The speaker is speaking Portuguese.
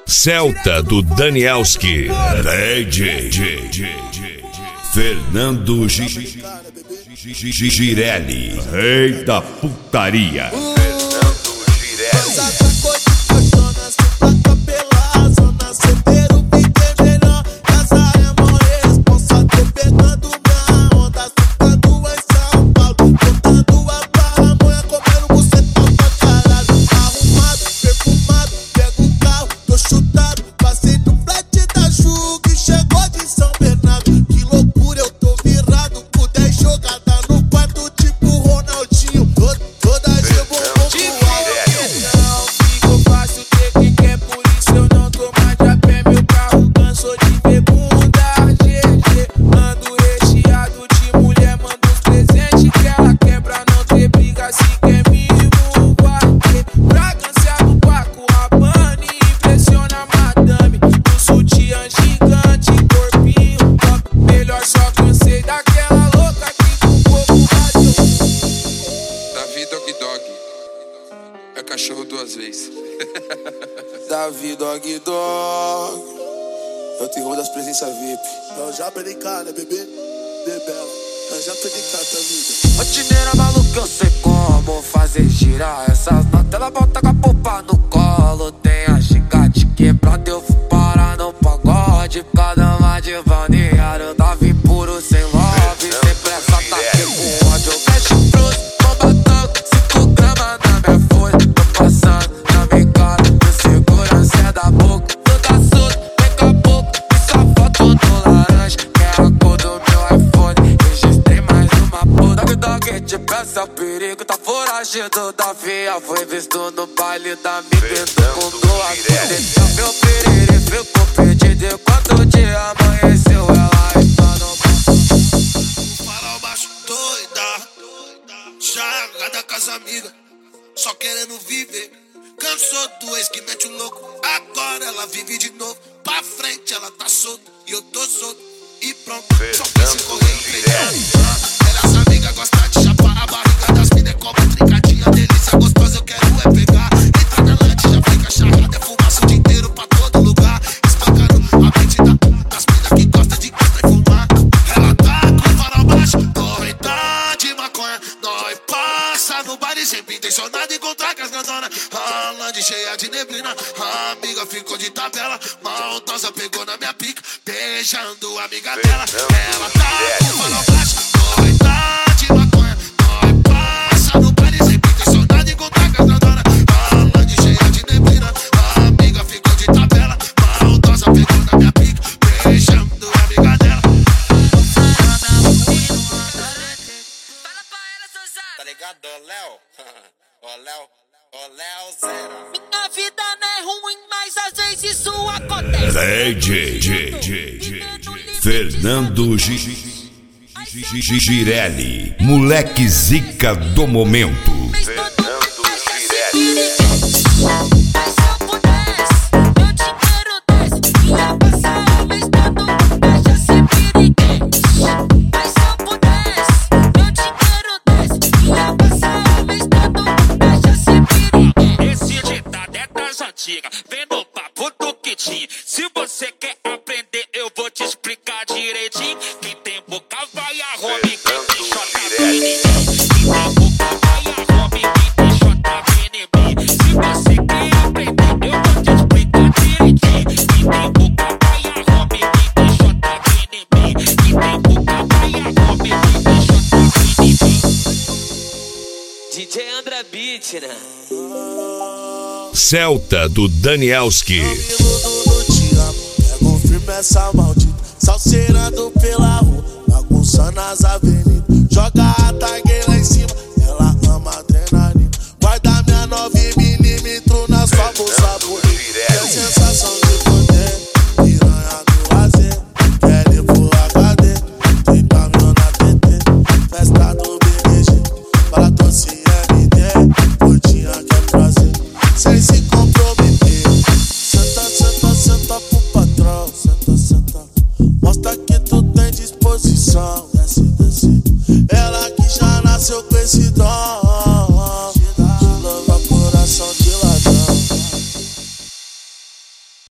Celta do Danielski. DJ Fernando Girelli. Rei da putaria. Cachorro duas vezes. Davi Dog Dog é o terror das presenças VIP. Eu já brincar, né, bebê? Bebela, eu já tô de cata, vida. Rotineira maluca, eu sei como fazer girar essas notas. Ela volta com a popa no colo. Tem a gigante quebrada, eu fui parar no pagode. Cada uma de balneário, Davi puro, sem love. Sem pressa, tá com ódio. Eu fecho pros bombatão, 5 gramas na minha folha. Passando na minha cara, meu segurança é da boca. Toda solta, daqui a pouco, e só foto no laranja. Que é a cor do meu iPhone, registrei mais uma puta. Dog Dog te peça, o perigo tá foragido. Davi foi visto no baile da amiga com duas vezes. Meu perere ficou perdido enquanto o dia amanheceu. Ela está no farol baixo, doida, jogada com as amigas, só querendo viver. Cansou do ex que mete o louco, agora ela vive de novo. Pra frente ela tá solta e eu tô solto. E pronto, só pensa em correr e treinar. Elas amigas gostam de chapar a barriga das minas, cobra trincadinha, delícia gostosa, eu quero é pegar. Entra na lente, já fica charrada, é fumaça o dia inteiro pra todo lugar. Espancando a mente das minas que gosta de costa e fumar. Ela tá com o farol baixo, correta de maconha. Nós passa no baile sempre intencionado encontrar com as grandonas. A land cheia de neblina, a amiga ficou de tabela. Maldosa pegou na minha pica, beijando a amiga dela. Ela tá com o farol baixo, correta de maconha. Nós passa no baile sempre intencionado encontrar com as grandonas. A land cheia de neblina, a amiga ficou de tabela. Maldosa pegou na minha pica, beijando a amiga dela. Tá ligado, Léo? Ô Léo Zera. Minha vida não é ruim, mas às vezes isso acontece. DJ Fernando Girelli. Moleque zica do momento. Vem no papo do que tinha. Se você quer aprender, eu vou te explicar direitinho. Quem tem boca vai a Rome, quem tem chota vem em mim. Quem tem boca vai a Rome, quem tem chota vem em mim. Se você quer aprender, eu vou te explicar direitinho. Quem tem boca vai a Rome, quem tem chota vem em mim. Quem tem boca vai a Rome, quem tem chota vem em mim. DJ André Beat, né? Celta do Danielski. Pego firme essa maldita, salseirando pela rua, bagunçando as avenidas, joga a tagueira.